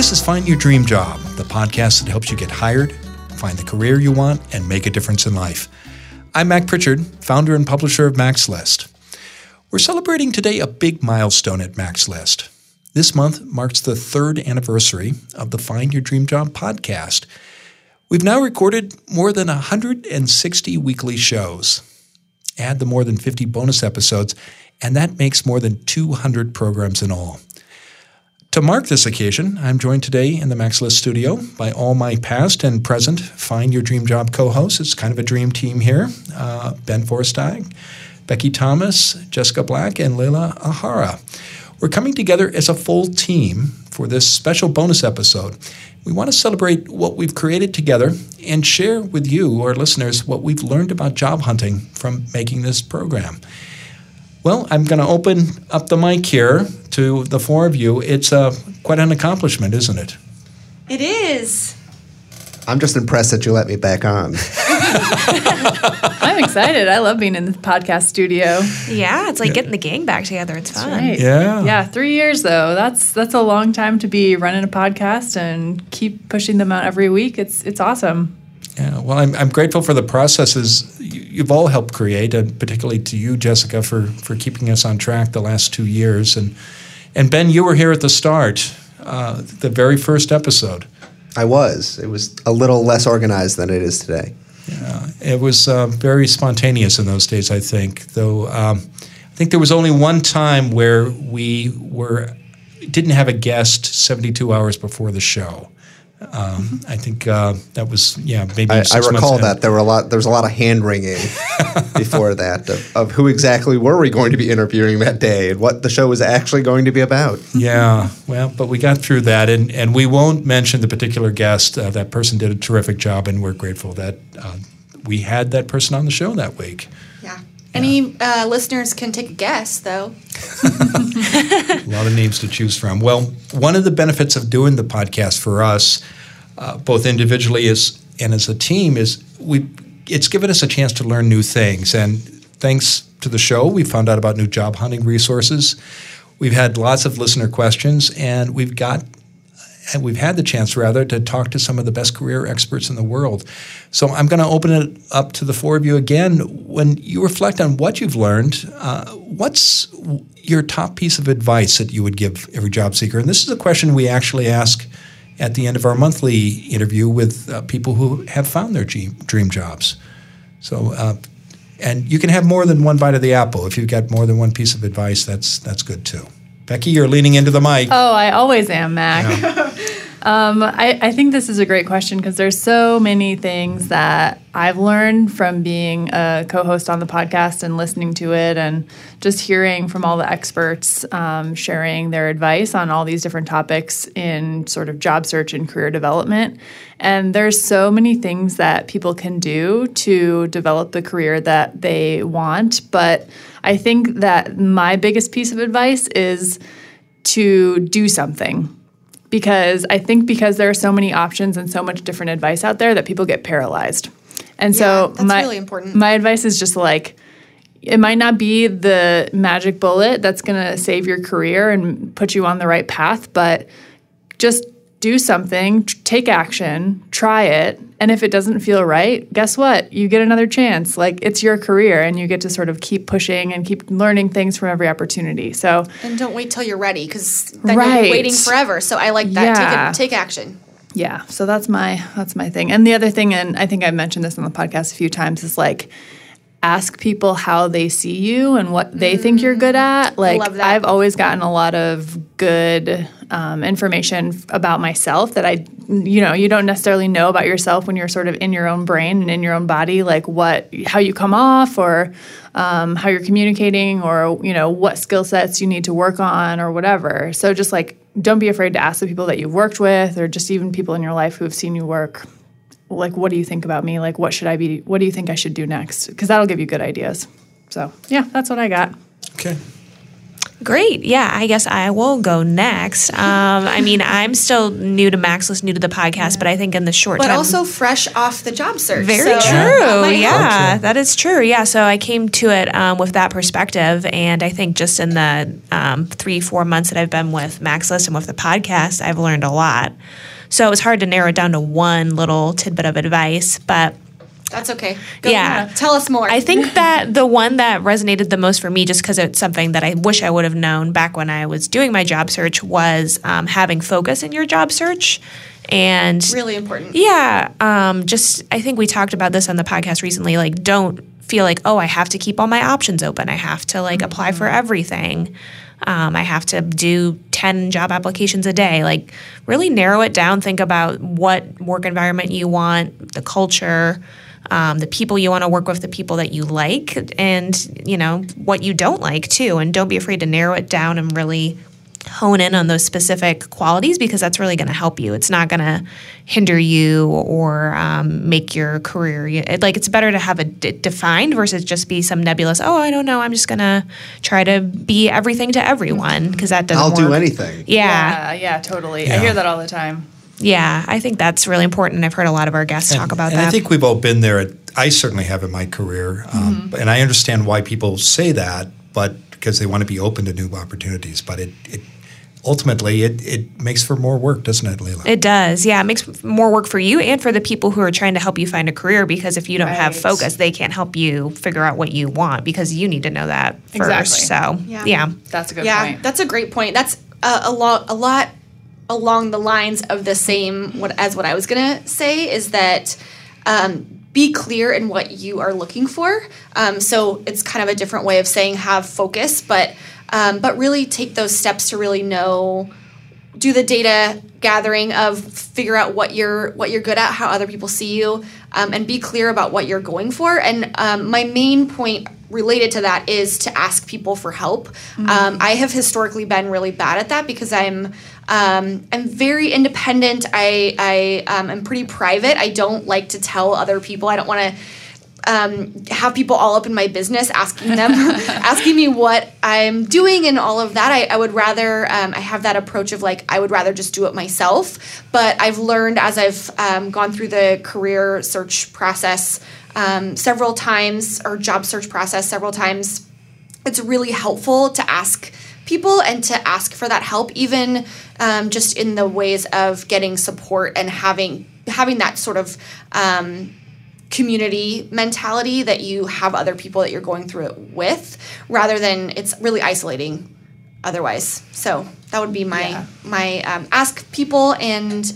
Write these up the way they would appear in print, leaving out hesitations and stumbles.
This is Find Your Dream Job, the podcast that helps you get hired, find the career you want, and make a difference in life. I'm Mac Pritchard, founder and publisher of Mac's List. We're celebrating today a big milestone at Mac's List. This month marks the 3rd anniversary of the Find Your Dream Job podcast. We've now recorded more than 160 weekly shows. Add the more than 50 bonus episodes, and that makes more than 200 programs in all. To mark this occasion, I'm joined today in the Mac's List studio by all my past and present Find Your Dream Job co-hosts. It's kind of a dream team here. Ben Forstag, Becky Thomas, Jessica Black, and Leila Ahara. We're coming together as a full team for this special bonus episode. We want to celebrate what we've created together and share with you, our listeners, what we've learned about job hunting from making this program. Well, I'm going to open up the mic here to the four of you. It's quite an accomplishment, isn't it? It is. I'm just impressed that you let me back on. I'm excited. I love being in the podcast studio. Yeah, it's like getting the gang back together. It's fun. Right. Yeah. Yeah, 3 years though. That's a long time to be running a podcast and keep pushing them out every week. It's awesome. Yeah, well, I'm grateful for the processes you've all helped create, and particularly to you, Jessica, for keeping us on track the last 2 years. And Ben, you were here at the start, the very first episode. I was. It was a little less organized than it is today. Yeah, it was very spontaneous in those days, I think. Though I think there was only one time where we didn't have a guest 72 hours before the show. I think that was maybe. I recall that there was a lot of hand wringing before that of who exactly were we going to be interviewing that day and what the show was actually going to be about. Yeah, well, but we got through that, and we won't mention the particular guest. That person did a terrific job, and we're grateful that we had that person on the show that week. Yeah. Any listeners can take a guess, though. A lot of names to choose from. Well, one of the benefits of doing the podcast for us, both individually and as a team, is it's given us a chance to learn new things. And thanks to the show, we found out about new job hunting resources. We've had lots of listener questions, and we've had the chance, to talk to some of the best career experts in the world. So I'm going to open it up to the four of you again. When you reflect on what you've learned, what's your top piece of advice that you would give every job seeker? And this is a question we actually ask at the end of our monthly interview with people who have found their dream jobs. So, and you can have more than one bite of the apple. If you've got more than one piece of advice, that's good too. Becky, you're leaning into the mic. Oh, I always am, Mac. Yeah. I think this is a great question because there's so many things that I've learned from being a co-host on the podcast and listening to it and just hearing from all the experts sharing their advice on all these different topics in sort of job search and career development. And there's so many things that people can do to develop the career that they want. But I think that my biggest piece of advice is to do something. Because I think there are so many options and so much different advice out there that people get paralyzed. And so that's really important. My advice is just it might not be the magic bullet that's going to save your career and put you on the right path, but just do something, take action, try it. And if it doesn't feel right, guess what? You get another chance. It's your career and you get to sort of keep pushing and keep learning things from every opportunity. So and don't wait till you're ready because then you'll be waiting forever. So I like that. Yeah. Take action. Yeah. So that's my thing. And the other thing, and I think I've mentioned this on the podcast a few times, is ask people how they see you and what they think you're good at. I love that. I've always gotten a lot of good information about myself that you don't necessarily know about yourself when you're sort of in your own brain and in your own body, how you come off or how you're communicating or, what skill sets you need to work on or whatever. So just don't be afraid to ask the people that you've worked with or just even people in your life who have seen you work. What do you think about me? What do you think I should do next? Because that'll give you good ideas. So, yeah, that's what I got. Okay. Great. Yeah, I guess I will go next. I mean, I'm still new to MaxList, new to the podcast, but I think in the short time. But also fresh off the job search. Very true. Yeah, that is true. Yeah, so I came to it with that perspective, and I think just in the 3-4 months that I've been with MaxList and with the podcast, I've learned a lot. So it was hard to narrow it down to one little tidbit of advice, but that's okay. Tell us more. I think that the one that resonated the most for me, just because it's something that I wish I would have known back when I was doing my job search, was having focus in your job search. And really important. Yeah. I think we talked about this on the podcast recently. Like, don't feel like, oh, I have to keep all my options open. I have to apply for everything. I have to do 10 job applications a day. Like, really narrow it down. Think about what work environment you want, the culture, the people you want to work with, the people that you like, and, what you don't like too. And don't be afraid to narrow it down and really hone in on those specific qualities, because that's really going to help you. It's not going to hinder you or make your career. It's better to have it defined versus just be some nebulous, oh, I don't know, I'm just going to try to be everything to everyone, because that doesn't work. I'll do anything. Yeah, totally. Yeah. I hear that all the time. Yeah, I think that's really important. I've heard a lot of our guests talk about that. I think we've all been there. I certainly have in my career. And I understand why people say that, but because they want to be open to new opportunities. But it ultimately makes for more work, doesn't it, Leila? It does. Yeah, it makes more work for you and for the people who are trying to help you find a career, because if you don't have focus, they can't help you figure out what you want, because you need to know that first. So, yeah. That's a good point. Yeah, that's a great point. That's a lot along the lines of the same as what I was going to say, is that be clear in what you are looking for. So it's kind of a different way of saying have focus, but really take those steps to really know, do the data gathering of figure out what you're good at, how other people see you, and be clear about what you're going for. And my main point related to that is to ask people for help. I have historically been really bad at that, because I'm very independent. I am pretty private. I don't like to tell other people. I don't want to have people all up in my business asking me what I'm doing and all of that. I would rather, I have that approach of I would rather just do it myself. But I've learned as I've gone through the career search process several times, or job search process several times, it's really helpful to ask people and to ask for that help, even just in the ways of getting support and having that sort of community mentality, that you have other people that you're going through it with, rather than it's really isolating otherwise. So that would be my ask people and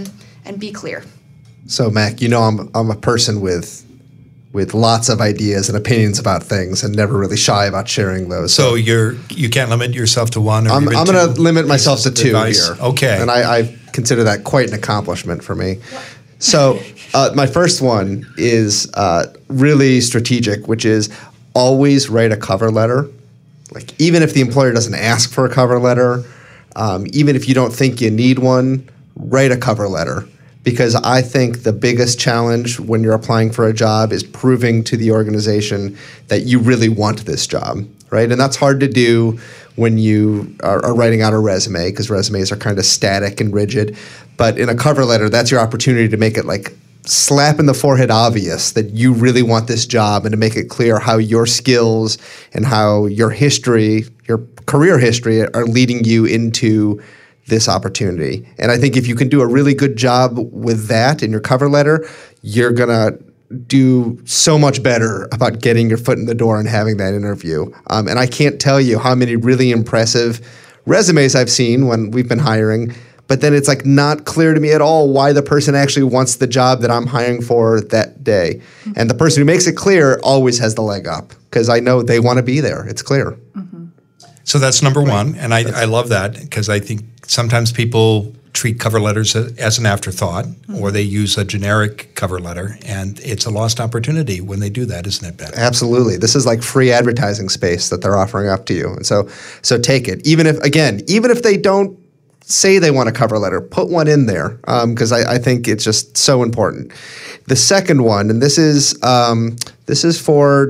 be clear. So Mac, I'm a person with lots of ideas and opinions about things, and never really shy about sharing those. So you can't limit yourself to one? Or I'm going to limit myself to 2 advice here. Okay. And I consider that quite an accomplishment for me. So my first one is really strategic, which is always write a cover letter. Even if the employer doesn't ask for a cover letter, even if you don't think you need one, write a cover letter. Because I think the biggest challenge when you're applying for a job is proving to the organization that you really want this job, right? And that's hard to do when you are writing out a resume, because resumes are kind of static and rigid. But in a cover letter, that's your opportunity to make it slap in the forehead obvious that you really want this job, and to make it clear how your skills and how your history, your career history, are leading you into this opportunity. And I think if you can do a really good job with that in your cover letter, you're going to do so much better about getting your foot in the door and having that interview. And I can't tell you how many really impressive resumes I've seen when we've been hiring, but then it's not clear to me at all why the person actually wants the job that I'm hiring for that day. And the person who makes it clear always has the leg up, because I know they want to be there. It's clear. Mm-hmm. So that's number one, and I love that, because I think sometimes people treat cover letters as an afterthought, or they use a generic cover letter, and it's a lost opportunity when they do that, isn't it, Ben? Absolutely. This is free advertising space that they're offering up to you. And so take it. Even if they don't say they want a cover letter, put one in there, because I think it's just so important. The second one, and this is for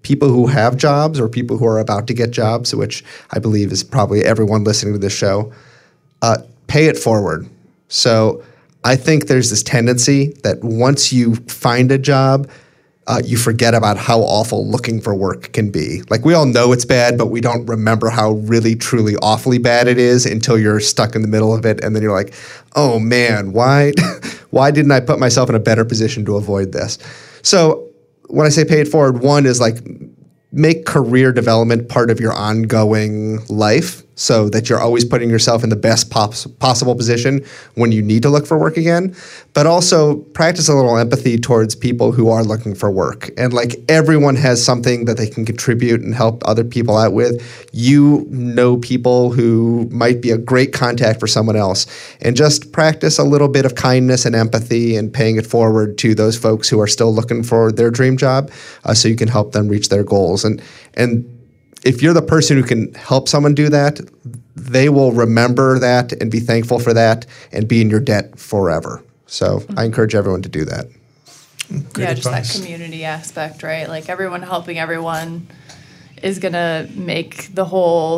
people who have jobs or people who are about to get jobs, which I believe is probably everyone listening to this show, pay it forward. So I think there's this tendency that once you find a job, you forget about how awful looking for work can be. Like, we all know it's bad, but we don't remember how really, truly awfully bad it is until you're stuck in the middle of it. And then you're like, oh man, why didn't I put myself in a better position to avoid this? So when I say pay it forward, one is like, make career development part of your ongoing life so that you're always putting yourself in the best possible position when you need to look for work again. But also practice a little empathy towards people who are looking for work. And like, everyone has something that they can contribute and help other people out with. You know people who might be a great contact for someone else. And just practice a little bit of kindness and empathy and paying it forward to those folks who are still looking for their dream job, so you can help them reach their goals. And if you're the person who can help someone do that, they will remember that and be thankful for that and be in your debt forever. So I encourage everyone to do that. Great just advice. that community aspect, right? Like, everyone helping everyone is going to make the whole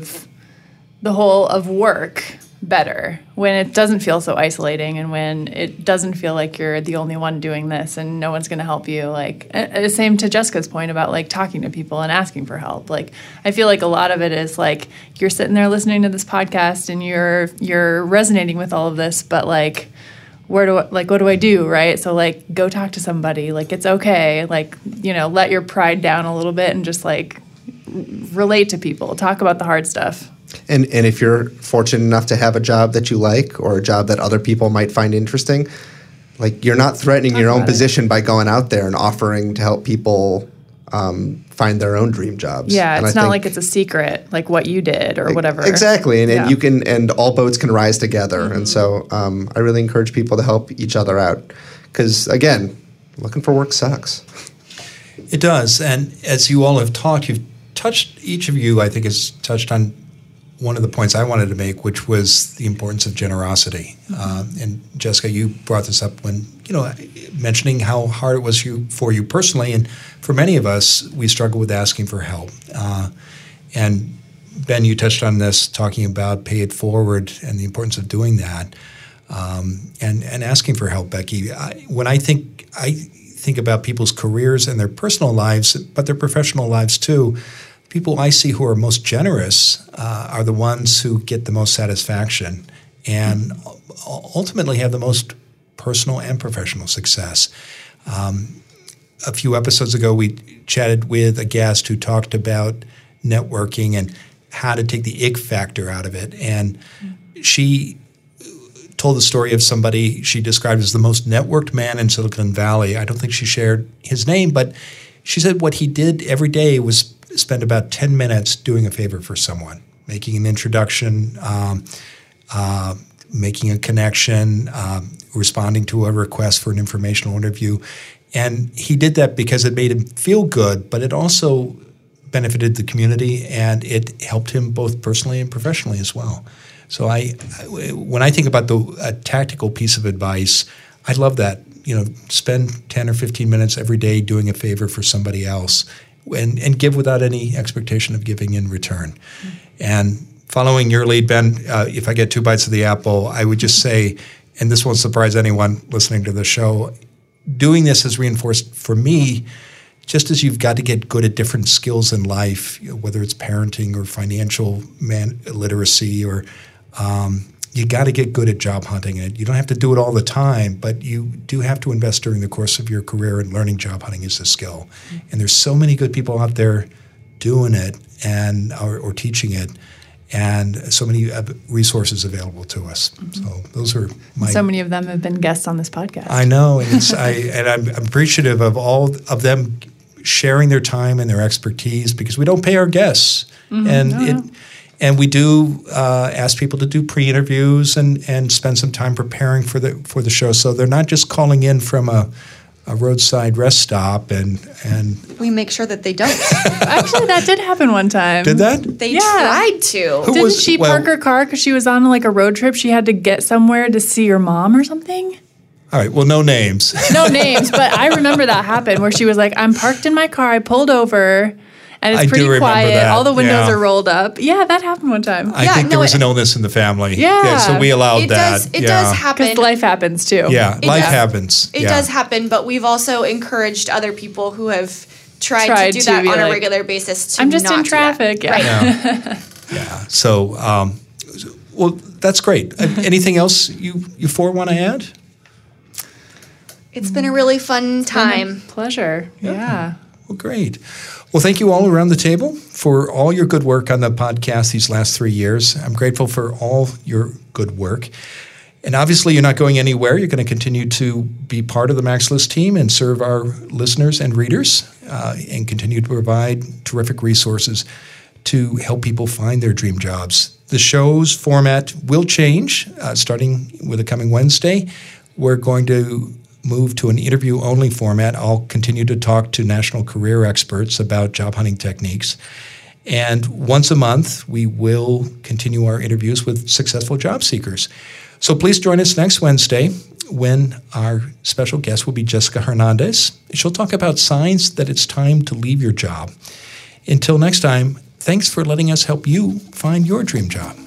of work better when it doesn't feel so isolating and when it doesn't feel like you're the only one doing this and no one's going to help you. Like, same to Jessica's point about like talking to people and asking for help. Like, I feel like a lot of it is like, you're sitting there listening to this podcast and you're resonating with all of this, but like, what do I do, right? So like, go talk to somebody. Like, it's okay. Like, let your pride down a little bit and just like relate to people. Talk about the hard stuff. And if you're fortunate enough to have a job that you like or a job that other people might find interesting, like, you're not threatening your own position by going out there and offering to help people find their own dream jobs. Yeah, it's not like it's a secret, like what you did or whatever. Exactly, and you can, and all boats can rise together. Mm-hmm. And so I really encourage people to help each other out because, again, looking for work sucks. It does, and as you all have talked, each of you, I think, has touched on one of the points I wanted to make, which was the importance of generosity. Mm-hmm. And Jessica, you brought this up when, mentioning how hard it was for you personally. And for many of us, we struggle with asking for help. And Ben, you touched on this, talking about pay it forward and the importance of doing that, and asking for help, Becky. When I think about people's careers and their personal lives, but their professional lives too, people I see who are most generous are the ones who get the most satisfaction and ultimately have the most personal and professional success. A few episodes ago, we chatted with a guest who talked about networking and how to take the ick factor out of it. And she told the story of somebody she described as the most networked man in Silicon Valley. I don't think she shared his name, but she said what he did every day was spend about 10 minutes doing a favor for someone, making an introduction, making a connection, responding to a request for an informational interview. And he did that because it made him feel good, but it also benefited the community and it helped him both personally and professionally as well. So when I think about a tactical piece of advice, I love that. Spend 10 or 15 minutes every day doing a favor for somebody else. And give without any expectation of giving in return. Mm-hmm. And following your lead, Ben, if I get 2 bites of the apple, I would just say, and this won't surprise anyone listening to the show, doing this has reinforced for me, just as you've got to get good at different skills in life, whether it's parenting or financial literacy or you got to get good at job hunting. And you don't have to do it all the time, but you do have to invest during the course of your career in learning job hunting as a skill. Mm-hmm. And there's so many good people out there doing it and or teaching it, and so many resources available to us. Mm-hmm. So those are so many of them have been guests on this podcast. I know, and I'm appreciative of all of them sharing their time and their expertise because we don't pay our guests, mm-hmm. And we do ask people to do pre-interviews and spend some time preparing for the show. So they're not just calling in from a roadside rest stop and we make sure that they don't. Actually, that did happen one time. Did that? They tried to. Didn't she park her car because she was on like a road trip? She had to get somewhere to see her mom or something? All right. Well, no names. No names, but I remember that happened where she was like, I'm parked in my car, I pulled over, and it's I do pretty remember quiet. that, All the windows yeah. are rolled up. Yeah, that happened one time. I think there was an illness in the family. Yeah. So we allowed that. It does happen. Because life happens too. Yeah. Life does. happens. It does happen, but we've also encoured other people who have tried to do to that be on a like, regular basis to I'm just not in do that. traffic. Yeah. Right. Yeah. Yeah. So, well, that's great. Anything else you four want to add? It's been a really fun time. Pleasure. Yeah. Well, great. Well, thank you all around the table for all your good work on the podcast these last 3 years. I'm grateful for all your good work. And obviously, you're not going anywhere. You're going to continue to be part of the Max List team and serve our listeners and readers and continue to provide terrific resources to help people find their dream jobs. The show's format will change starting with the coming Wednesday. We're going to move to an interview-only format. I'll continue to talk to national career experts about job hunting techniques. And once a month, we will continue our interviews with successful job seekers. So please join us next Wednesday when our special guest will be Jessica Hernandez. She'll talk about signs that it's time to leave your job. Until next time, thanks for letting us help you find your dream job.